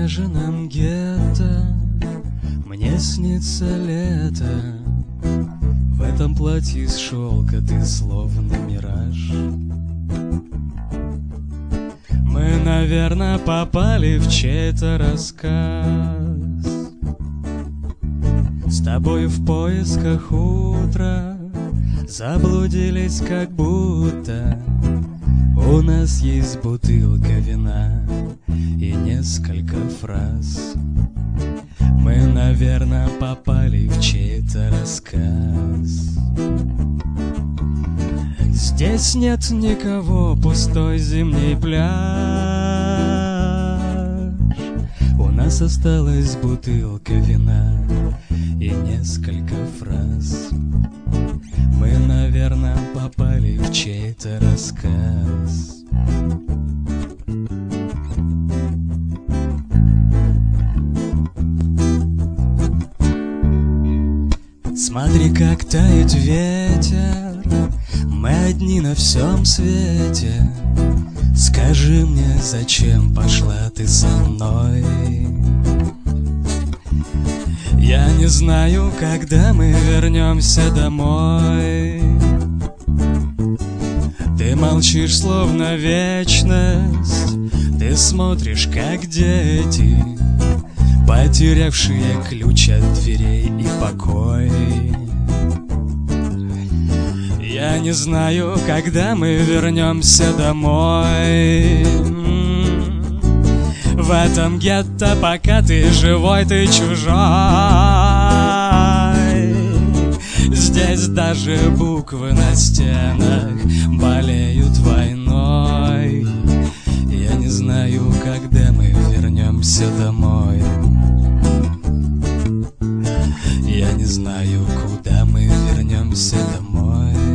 заснеженном гетто мне снится лето. В этом платье из шелка ты словно мираж. Мы, наверное, попали в чей-то рассказ. С тобой в поисках утра заблудились, как будто у нас есть бутылка вина и несколько фраз. Мы, наверное, попали в чей-то рассказ. Здесь нет никого, пустой зимний пляж. У нас осталась бутылка вина и несколько фраз. Мы, наверное, попали в чей-то рассказ. Смотри, как тает ветер, мы одни на всем свете. Скажи мне, зачем пошла ты со мной? Я не знаю, когда мы вернемся домой. Ты молчишь, словно вечность. Ты смотришь, как дети, потерявшие ключ от дверей и покой. Я не знаю, когда мы вернемся домой. В этом гетто, пока ты живой, ты чужой. Здесь даже буквы на стенах болеют войной. Я не знаю, когда мы вернемся домой. Я не знаю, куда мы вернемся домой.